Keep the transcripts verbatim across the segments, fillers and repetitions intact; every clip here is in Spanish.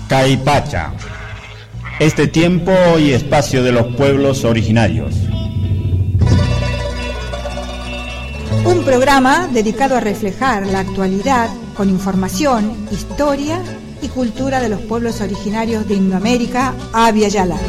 Caipacha, este tiempo y espacio de los pueblos originarios. Un programa dedicado a reflejar la actualidad con información, historia y cultura de los pueblos originarios de Indoamérica, Abya Yala.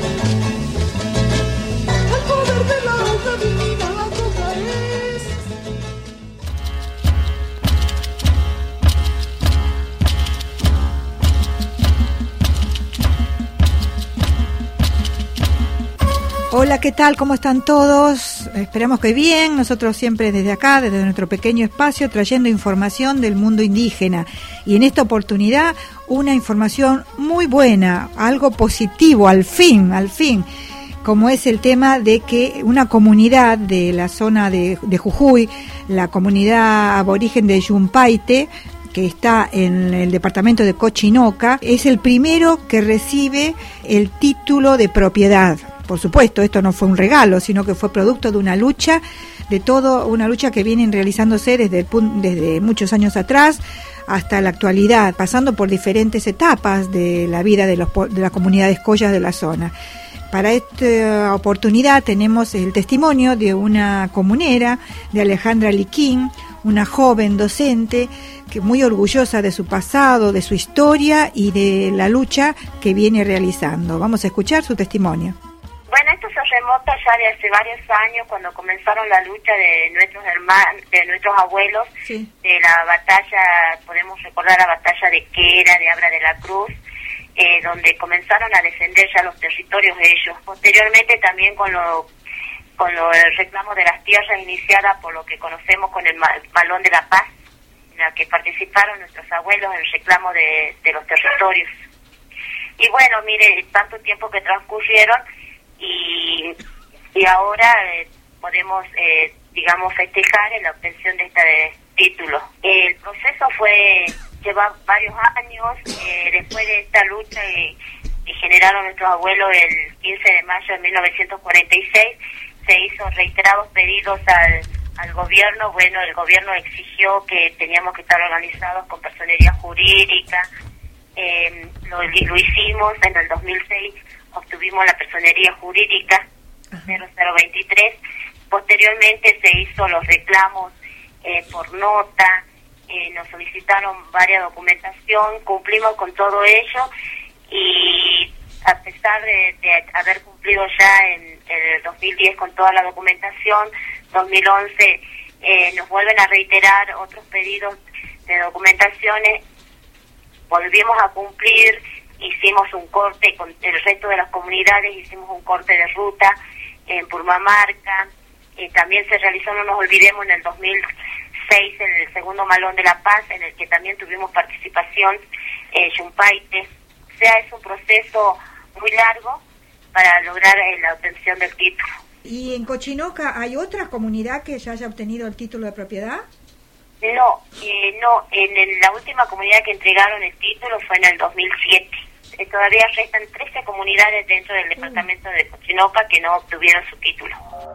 Hola, ¿qué tal? ¿Cómo están todos? Esperamos que bien. Nosotros siempre desde acá, desde nuestro pequeño espacio, trayendo información del mundo indígena. Y en esta oportunidad, una información muy buena, algo positivo, al fin, al fin. Como es el tema de que una comunidad de la zona de, de Jujuy, la comunidad aborigen de Yumpaite, que está en el departamento de Cochinoca, es el primero que recibe el título de propiedad. Por supuesto, esto no fue un regalo, sino que fue producto de una lucha, de todo, una lucha que viene realizándose desde, el, desde muchos años atrás hasta la actualidad, pasando por diferentes etapas de la vida de, los, de las comunidades collas de la zona. Para esta oportunidad tenemos el testimonio de una comunera, de Alejandra Liquín, una joven docente que muy orgullosa de su pasado, de su historia y de la lucha que viene realizando. Vamos a escuchar su testimonio. Bueno, esto se remonta ya de hace varios años, cuando comenzaron la lucha de nuestros hermanos, de nuestros abuelos, sí. De la batalla, podemos recordar la batalla de Quera, de Abra de la Cruz, eh, donde comenzaron a defender ya los territorios de ellos. Posteriormente también con lo con lo, el reclamo de las tierras iniciada por lo que conocemos con el Malón de la Paz, en la que participaron nuestros abuelos en el reclamo de, de los territorios. Y bueno, mire, tanto tiempo que transcurrieron, y y ahora eh, podemos eh, digamos festejar en la obtención de este título. El proceso fue lleva varios años. Eh, después de esta lucha que, que generaron nuestros abuelos el quince de mayo de mil novecientos cuarenta y seis, se hizo reiterados pedidos al al gobierno. Bueno, el gobierno exigió que teníamos que estar organizados con personería jurídica. Eh, lo, lo hicimos en el dos mil seis. Obtuvimos la personería jurídica cero cero veintitrés. Posteriormente se hizo los reclamos eh, por nota, eh, nos solicitaron varias documentación, cumplimos con todo ello, y a pesar de, de haber cumplido ya en, en el dos mil diez con toda la documentación, dos mil once eh, nos vuelven a reiterar otros pedidos de documentaciones, volvimos a cumplir. Hicimos un corte con el resto de las comunidades, hicimos un corte de ruta en Purmamarca. Eh, también se realizó, no nos olvidemos, en el dos mil seis en el segundo Malón de la Paz, en el que también tuvimos participación en Yumpaite. O sea, es un proceso muy largo para lograr eh, la obtención del título. ¿Y en Cochinoca hay otra comunidad que ya haya obtenido el título de propiedad? No, eh, no. En, en la última comunidad que entregaron el título fue en el dos mil siete. Eh, todavía restan trece comunidades dentro del departamento de Cochinoca que no obtuvieron su título.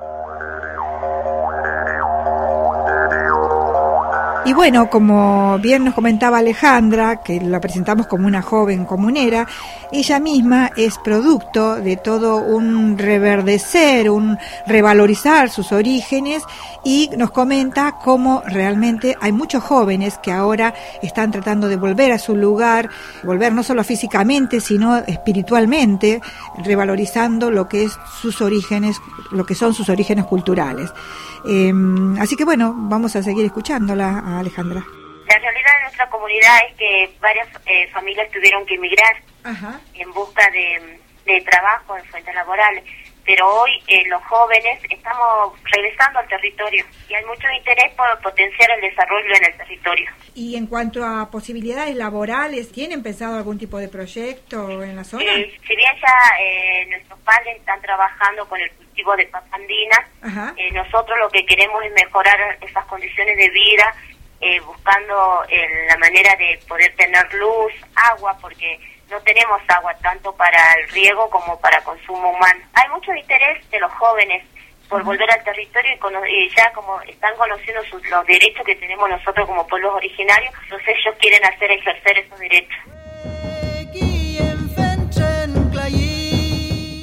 Y bueno, como bien nos comentaba Alejandra, que la presentamos como una joven comunera, ella misma es producto de todo un reverdecer, un revalorizar sus orígenes, y nos comenta cómo realmente hay muchos jóvenes que ahora están tratando de volver a su lugar, volver no solo físicamente, sino espiritualmente, revalorizando lo que es sus orígenes, lo que son sus orígenes culturales. Eh, así que bueno, vamos a seguir escuchándola a Alejandra. La realidad de nuestra comunidad es que varias eh, familias tuvieron que emigrar. Ajá. En busca de, de trabajo, de fuentes laborales, pero hoy eh, los jóvenes estamos regresando al territorio y hay mucho interés por potenciar el desarrollo en el territorio. Y en cuanto a posibilidades laborales, ¿tienen pensado algún tipo de proyecto en la zona? Eh, si bien ya eh, nuestros padres están trabajando con el cultivo de papa andina, eh, nosotros lo que queremos es mejorar esas condiciones de vida, eh, buscando eh, la manera de poder tener luz, agua, porque no tenemos agua tanto para el riego como para consumo humano. Hay mucho interés de los jóvenes por uh-huh. volver al territorio y, cono- y ya como están conociendo sus, los derechos que tenemos nosotros como pueblos originarios, entonces ellos quieren hacer ejercer esos derechos.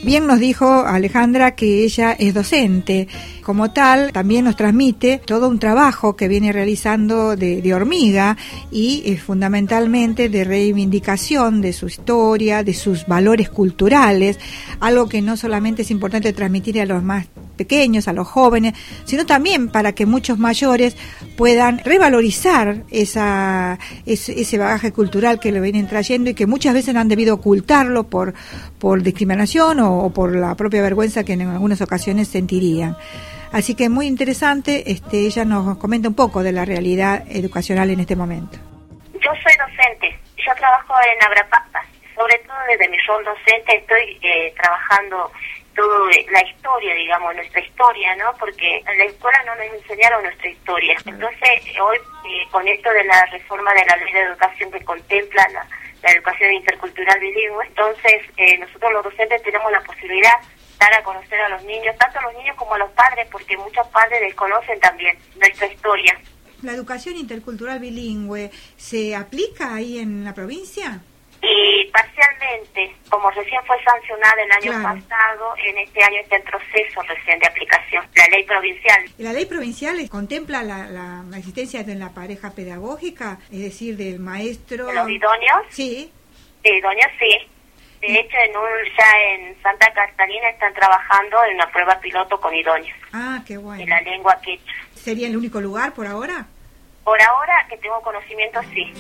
Bien nos dijo Alejandra que ella es docente. Como tal, también nos transmite todo un trabajo que viene realizando de, de hormiga y eh, fundamentalmente de reivindicación de su historia, de sus valores culturales, algo que no solamente es importante transmitir a los más pequeños, a los jóvenes, sino también para que muchos mayores puedan revalorizar esa, ese, ese bagaje cultural que le vienen trayendo y que muchas veces han debido ocultarlo por, por discriminación o, o por la propia vergüenza que en algunas ocasiones sentirían. Así que muy interesante, este, ella nos comenta un poco de la realidad educacional en este momento. Yo soy docente, yo trabajo en Abrapata, sobre todo desde mi rol docente estoy eh, trabajando toda la historia, digamos, nuestra historia, ¿no? Porque en la escuela no nos enseñaron nuestra historia. Entonces, hoy, eh, con esto de la reforma de la ley de educación que contempla la, la educación intercultural bilingüe, entonces eh, nosotros los docentes tenemos la posibilidad dar a conocer a los niños, tanto a los niños como a los padres, porque muchos padres desconocen también nuestra historia. ¿La educación intercultural bilingüe se aplica ahí en la provincia? Y parcialmente, como recién fue sancionada el año claro. pasado, en este año está en proceso recién de aplicación, la ley provincial. ¿La ley provincial contempla la, la, la existencia de la pareja pedagógica, es decir, del maestro? ¿De los idóneos? Sí. De idóneos, sí. De hecho, en un, ya en Santa Catalina están trabajando en una prueba piloto con idóneos. Ah, qué bueno. En la lengua quechua. ¿Sería el único lugar por ahora? Por ahora, que tengo conocimiento, sí.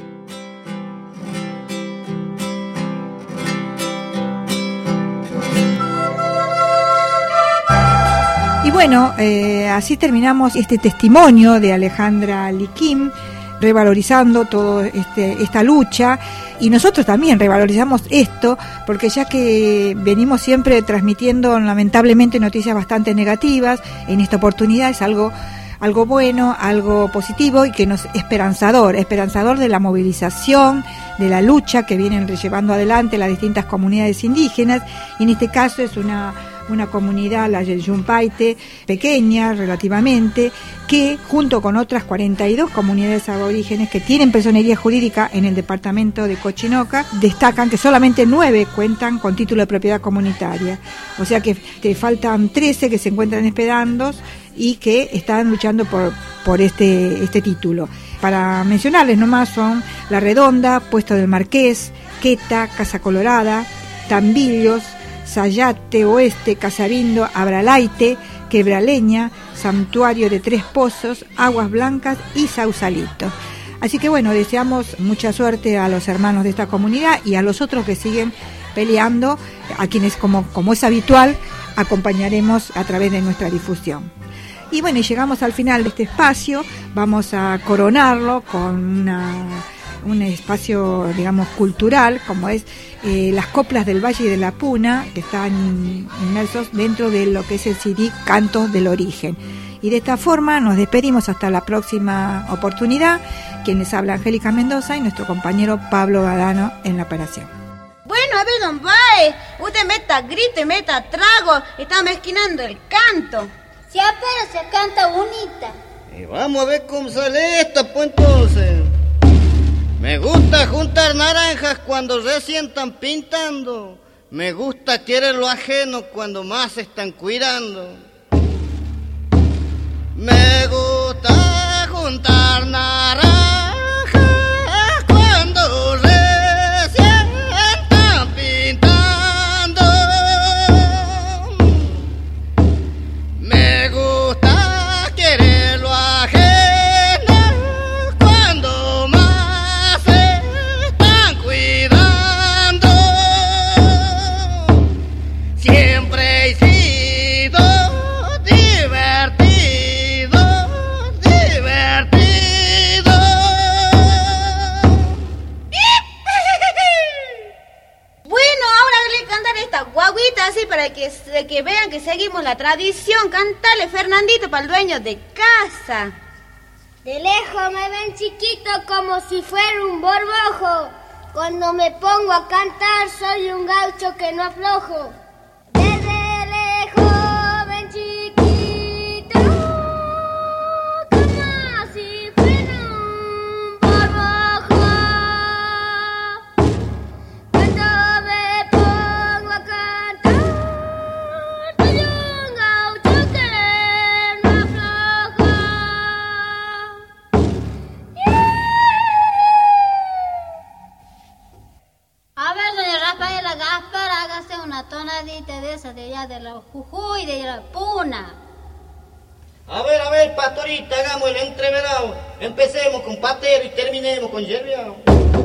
Y bueno, eh, así terminamos este testimonio de Alejandra Liquín, revalorizando toda este, esta lucha, y nosotros también revalorizamos esto, porque ya que venimos siempre transmitiendo lamentablemente noticias bastante negativas, en esta oportunidad es algo algo bueno, algo positivo y que nos esperanzador, esperanzador de la movilización, de la lucha que vienen llevando adelante las distintas comunidades indígenas, y en este caso es una una comunidad, la Yellumpaite, pequeña relativamente, que junto con otras cuarenta y dos comunidades aborígenes que tienen personería jurídica en el departamento de Cochinoca, destacan que solamente nueve cuentan con título de propiedad comunitaria. O sea que te faltan trece que se encuentran esperando y que están luchando por, por este, este título. Para mencionarles nomás son La Redonda, Puesto del Marqués, Queta, Casa Colorada, Tambillos, Sayate Oeste, Casabindo, Abralaite, Quebraleña, Santuario de Tres Pozos, Aguas Blancas y Sausalito. Así que bueno, deseamos mucha suerte a los hermanos de esta comunidad y a los otros que siguen peleando, a quienes como, como es habitual acompañaremos a través de nuestra difusión. Y bueno, y llegamos al final de este espacio, vamos a coronarlo con una... un espacio, digamos, cultural, como es eh, las coplas del Valle de la Puna, que están inmersos dentro de lo que es el C D Cantos del Origen. Y de esta forma nos despedimos hasta la próxima oportunidad. Quien les habla, Angélica Mendoza, y nuestro compañero Pablo Badano en la operación. Bueno, a ver, don Bae, usted meta grito y meta trago, está mezquinando el canto. Sí, pero se canta bonita. Y vamos a ver cómo sale esta, pues entonces. Me gusta juntar naranjas cuando recién están pintando. Me gusta querer lo ajeno cuando más se están cuidando. Me gusta juntar naranjas cuando recién están pintando. Me gusta querer lo ajeno cuando más se están cuidando. Siempre he sido divertido, divertido. Bueno, ahora le cantar esta guaguita así para que, que vean que seguimos la tradición. Cántale, Fernandito, para el dueño de casa. De lejos me ven chiquito como si fuera un borbojo. Cuando me pongo a cantar soy un gaucho que no aflojo. Desde lejos ven chiquito como si fuera un borbojo. Cuando me pongo a cantar allá de la Jujuy, de la Puna. A ver, a ver, pastorita, hagamos el entreverado. Empecemos con patero y terminemos con yerbeado.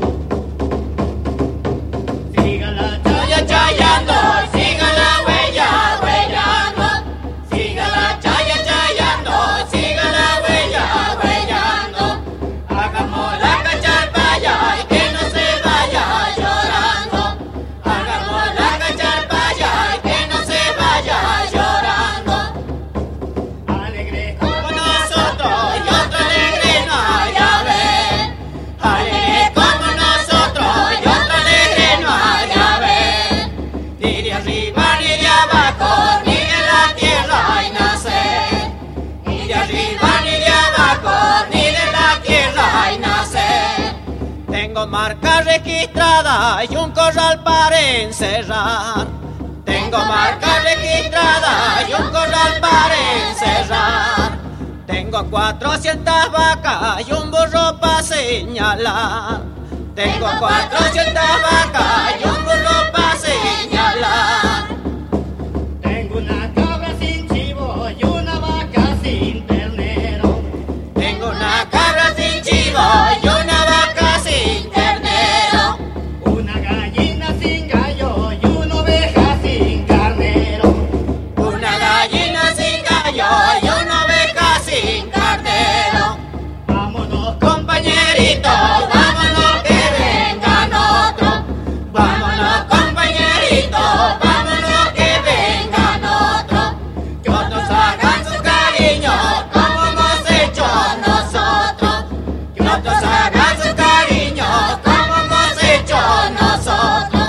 Siga la chaya chayando, siga la huella huellando. Siga la chaya chayando, siga la huella huellando. Hagamos la cacharpaya y que no se vaya llorando. Hagamos la cacharpaya y que no se vaya llorando. Alegre como nosotros y otro alegre no hay a ver. Alegre como nosotros y otro alegre no hay a ver. Ni de arriba ni de abajo, ni en la tierra hay nacer. Ni de arriba ni de abajo, ni de la tierra hay nacer. Tengo marca registrada y un corral para encerrar. Tengo marca registrada y un corral para encerrar. Tengo cuatrocientas vacas y un burro para señalar. Tengo cuatrocientas vacas y un burro para señalar. Tengo una cabra sin chivo y una vaca sin ternero. Tengo una cabra sin chivo y una vaca sin ternero. Una gallina sin gallo y una oveja sin carnero. Una gallina sin gallo y una oveja sin carnero. Vámonos, compañeritos, vámonos que vengan otros. Vámonos, compañeritos, vámonos que vengan otros. Que otros hagan sus cariños como hemos hecho nosotros. Que otros hagan sus cariños como hemos hecho nosotros.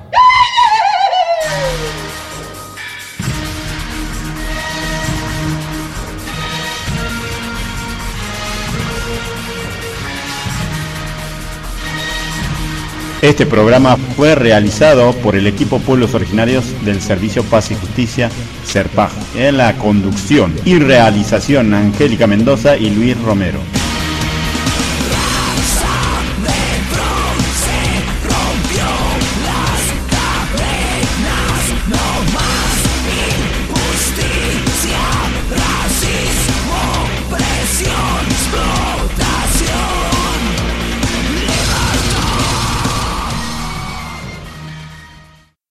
Este programa fue realizado por el equipo Pueblos Originarios del Servicio Paz y Justicia, SERPAJ, en la conducción y realización Angélica Mendoza y Luis Romero.